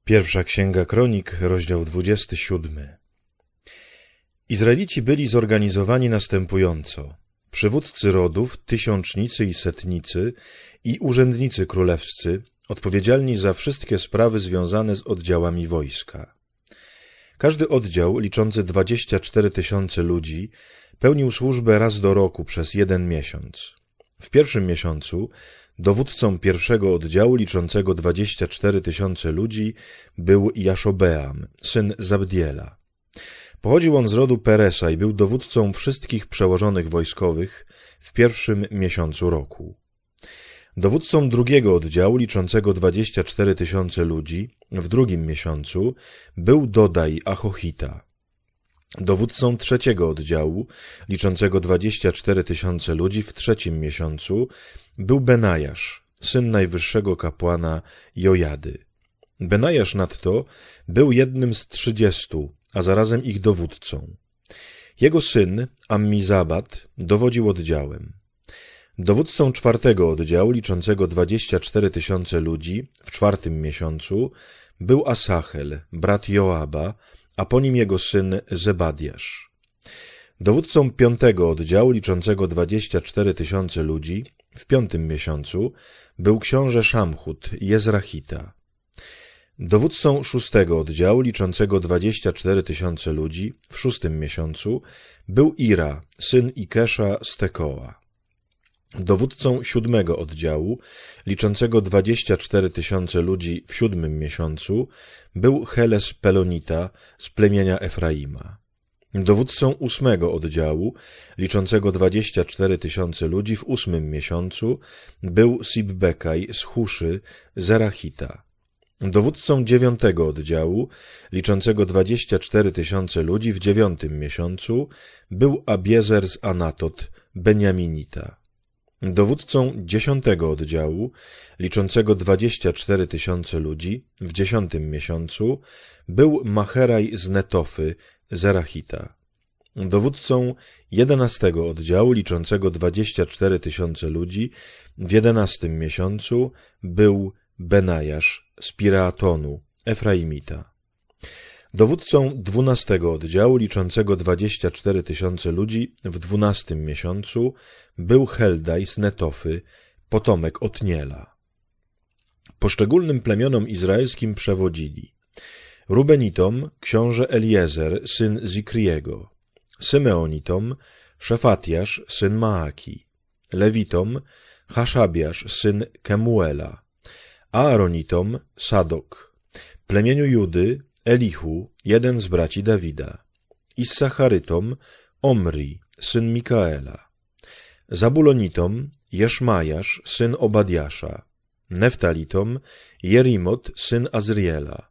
Pierwsza Księga Kronik, rozdział 27. Izraelici byli zorganizowani następująco. Przywódcy rodów, tysiącznicy i setnicy i urzędnicy królewscy, odpowiedzialni za wszystkie sprawy związane z oddziałami wojska. Każdy oddział, liczący 24 000 ludzi, pełnił służbę raz do roku przez 1 miesiąc. W pierwszym miesiącu dowódcą pierwszego oddziału, liczącego 24 000 ludzi, był Jaszobeam, syn Zabdiela. Pochodził on z rodu Peresa i był dowódcą wszystkich przełożonych wojskowych w pierwszym miesiącu roku. Dowódcą drugiego oddziału, liczącego 24 000 ludzi, w drugim miesiącu był Dodaj Ahohita. Dowódcą trzeciego oddziału, liczącego 24 000 ludzi, w trzecim miesiącu był Benajasz, syn najwyższego kapłana Jojady. Benajasz nadto był jednym z 30, a zarazem ich dowódcą. Jego syn, Ammizabat, dowodził oddziałem. Dowódcą czwartego oddziału, liczącego 24 000 ludzi, w czwartym miesiącu był Asahel, brat Joaba, a po nim jego syn Zebadiasz. Dowódcą piątego oddziału, liczącego 24 000 ludzi, w piątym miesiącu był książę Szamchut, Jezrachita. Dowódcą szóstego oddziału, liczącego 24 000 ludzi, w szóstym miesiącu był Ira, syn Ikesza z Tekoa. Dowódcą siódmego oddziału, liczącego 24 000 ludzi, w siódmym miesiącu był Heles Pelonita z plemienia Efraima. Dowódcą ósmego oddziału, liczącego 24 000 ludzi, w ósmym miesiącu był Sibbekaj z Huszy, Zerachita. Dowódcą dziewiątego oddziału, liczącego 24 000 ludzi, w dziewiątym miesiącu był Abiezer z Anatot, Beniaminita. Dowódcą dziesiątego oddziału, liczącego 24 000 ludzi, w dziesiątym miesiącu był Macheraj z Netofy, Zerachita. Dowódcą 11 oddziału, liczącego 24 000 ludzi, w 11 miesiącu był Benajasz z Pireatonu, Efraimita. Dowódcą 12 oddziału, liczącego 24 000 ludzi, w 12 miesiącu był Heldaj z Netofy, potomek Otniela. Poszczególnym plemionom izraelskim przewodzili Rubenitom książę Eliezer, syn Zikriego, Symeonitom Szefatiasz, syn Maaki, Lewitom Haszabiasz, syn Kemuela, Aaronitom Sadok, plemieniu Judy Elihu, jeden z braci Dawida, Issacharytom Omri, syn Mikaela, Zabulonitom Jeszmajasz, syn Obadiasza, Neftalitom Jerimot, syn Azriela,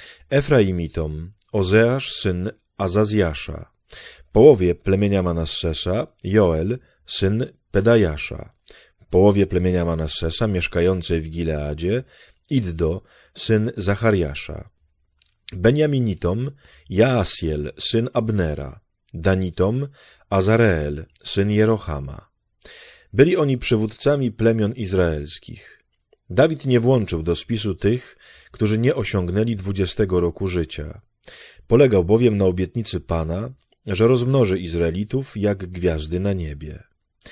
Efraimitom Ozeasz, syn Azazjasza, połowie plemienia Manassesa Joel, syn Pedajasza, połowie plemienia Manassesa mieszkającej w Gileadzie Iddo, syn Zachariasza, Beniaminitom Jaasiel, syn Abnera, Danitom Azareel, syn Jerohama. Byli oni przywódcami plemion izraelskich. Dawid nie włączył do spisu tych, którzy nie osiągnęli 20 roku życia. Polegał bowiem na obietnicy Pana, że rozmnoży Izraelitów jak gwiazdy na niebie.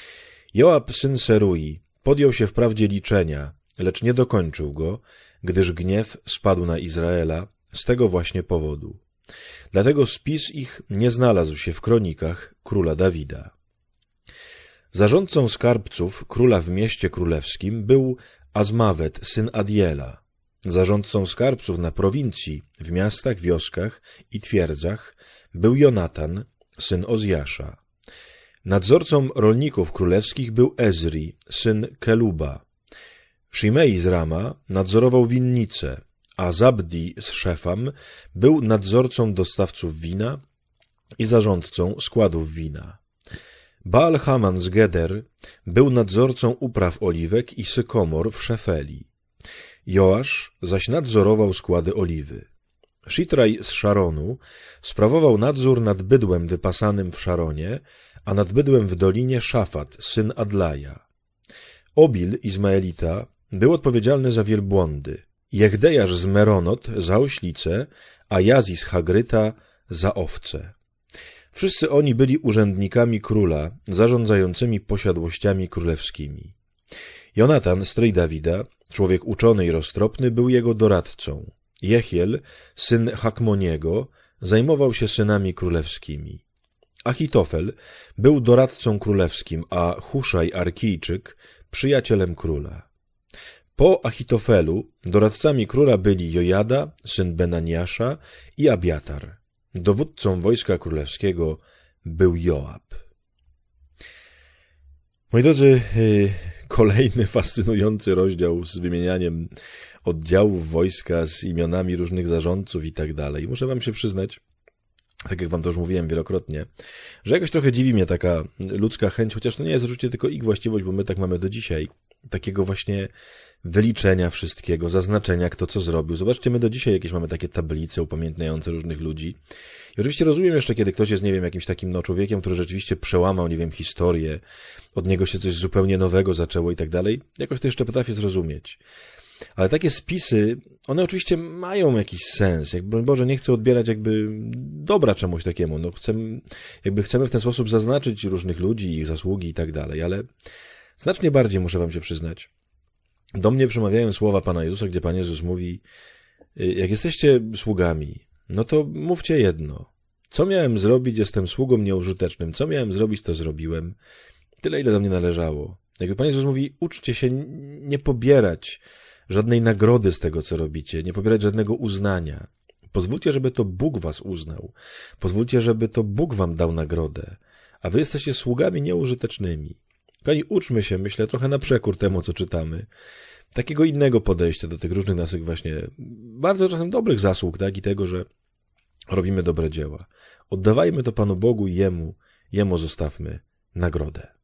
Joab, syn Serui, podjął się wprawdzie liczenia, lecz nie dokończył go, gdyż gniew spadł na Izraela z tego właśnie powodu. Dlatego spis ich nie znalazł się w kronikach króla Dawida. Zarządcą skarbców króla w mieście królewskim był Azmawet, syn Adiela. Zarządcą skarbców na prowincji, w miastach, wioskach i twierdzach był Jonatan, syn Ozjasza. Nadzorcą rolników królewskich był Ezri, syn Keluba. Shimei z Rama nadzorował winnice, a Zabdi z Szefam był nadzorcą dostawców wina i zarządcą składów wina. Baal-Haman z Geder był nadzorcą upraw oliwek i sykomor w Szefeli. Joasz zaś nadzorował składy oliwy. Shitraj z Szaronu sprawował nadzór nad bydłem wypasanym w Szaronie, a nad bydłem w dolinie Szafat, syn Adlaja. Obil Izmaelita był odpowiedzialny za wielbłądy. Jechdejasz z Meronot za oślicę, a Jazis Hagryta za owce. Wszyscy oni byli urzędnikami króla, zarządzającymi posiadłościami królewskimi. Jonatan, stryj Dawida, człowiek uczony i roztropny, był jego doradcą. Jehiel, syn Hakmoniego, zajmował się synami królewskimi. Achitofel był doradcą królewskim, a Huszaj Arkijczyk przyjacielem króla. Po Achitofelu doradcami króla byli Jojada, syn Benaniasza i Abiatar. Dowódcą wojska królewskiego był Joab. Moi drodzy, kolejny fascynujący rozdział z wymienianiem oddziałów wojska, z imionami różnych zarządców i tak dalej. Muszę wam się przyznać, tak jak wam to już mówiłem wielokrotnie, że jakoś trochę dziwi mnie taka ludzka chęć, chociaż to nie jest oczywiście tylko ich właściwość, bo my tak mamy do dzisiaj, takiego właśnie wyliczenia wszystkiego, zaznaczenia, kto co zrobił. Zobaczcie, my do dzisiaj jakieś mamy takie tablice upamiętniające różnych ludzi. I oczywiście rozumiem jeszcze, kiedy ktoś jest, nie wiem, jakimś takim człowiekiem, który rzeczywiście przełamał, nie wiem, historię, od niego się coś zupełnie nowego zaczęło i tak dalej. Jakoś to jeszcze potrafię zrozumieć. Ale takie spisy, one oczywiście mają jakiś sens. Jakby, Boże, nie chcę odbierać jakby dobra czemuś takiemu. No chcemy w ten sposób zaznaczyć różnych ludzi, ich zasługi i tak dalej, ale znacznie bardziej muszę wam się przyznać. Do mnie przemawiają słowa Pana Jezusa, gdzie Pan Jezus mówi, jak jesteście sługami, no to mówcie jedno. Co miałem zrobić, jestem sługą nieużytecznym. Co miałem zrobić, to zrobiłem. Tyle, ile do mnie należało. Jakby Pan Jezus mówi, uczcie się nie pobierać żadnej nagrody z tego, co robicie, nie pobierać żadnego uznania. Pozwólcie, żeby to Bóg was uznał. Pozwólcie, żeby to Bóg wam dał nagrodę. A wy jesteście sługami nieużytecznymi. Kochani, uczmy się, myślę, trochę na przekór temu, co czytamy. Takiego innego podejścia do tych różnych naszych właśnie bardzo czasem dobrych zasług, tak? I tego, że robimy dobre dzieła. Oddawajmy to Panu Bogu i Jemu zostawmy nagrodę.